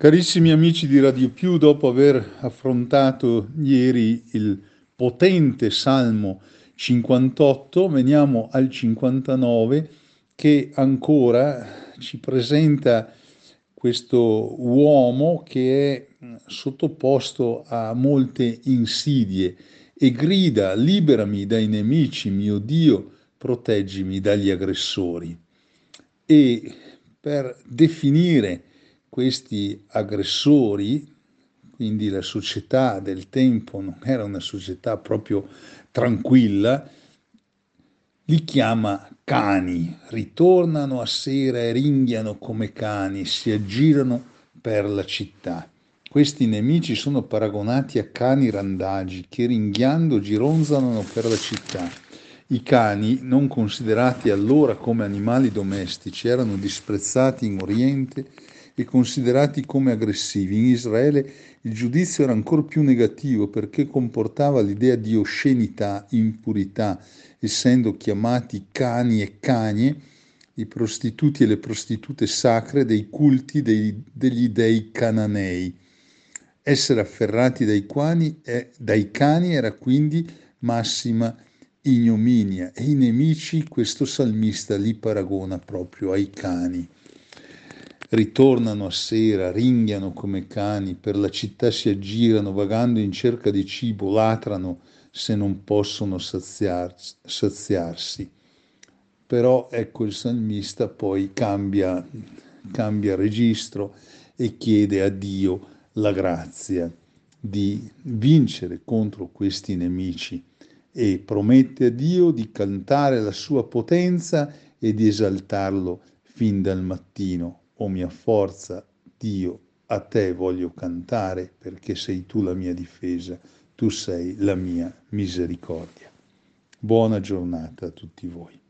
Carissimi amici di Radio Più, dopo aver affrontato ieri il potente Salmo 58, veniamo al 59 che ancora ci presenta questo uomo che è sottoposto a molte insidie e grida: liberami dai nemici, mio Dio, proteggimi dagli aggressori. E per definire questi aggressori, quindi la società del tempo non era una società proprio tranquilla, li chiama cani, ritornano a sera e ringhiano come cani, si aggirano per la città. Questi nemici sono paragonati a cani randagi che ringhiando gironzano per la città. I cani, non considerati allora come animali domestici, erano disprezzati in Oriente e considerati come aggressivi. In Israele il giudizio era ancora più negativo perché comportava l'idea di oscenità, impurità, essendo chiamati cani e cagne i prostituti e le prostitute sacre dei culti degli dei cananei. Essere afferrati dai cani era quindi massima ignominia e i nemici questo salmista li paragona proprio ai cani. Ritornano a sera, ringhiano come cani, per la città si aggirano, vagando in cerca di cibo, latrano se non possono saziarsi. Però ecco il salmista poi cambia registro e chiede a Dio la grazia di vincere contro questi nemici e promette a Dio di cantare la sua potenza e di esaltarlo fin dal mattino. O mia forza, Dio, a te voglio cantare perché sei tu la mia difesa, tu sei la mia misericordia. Buona giornata a tutti voi.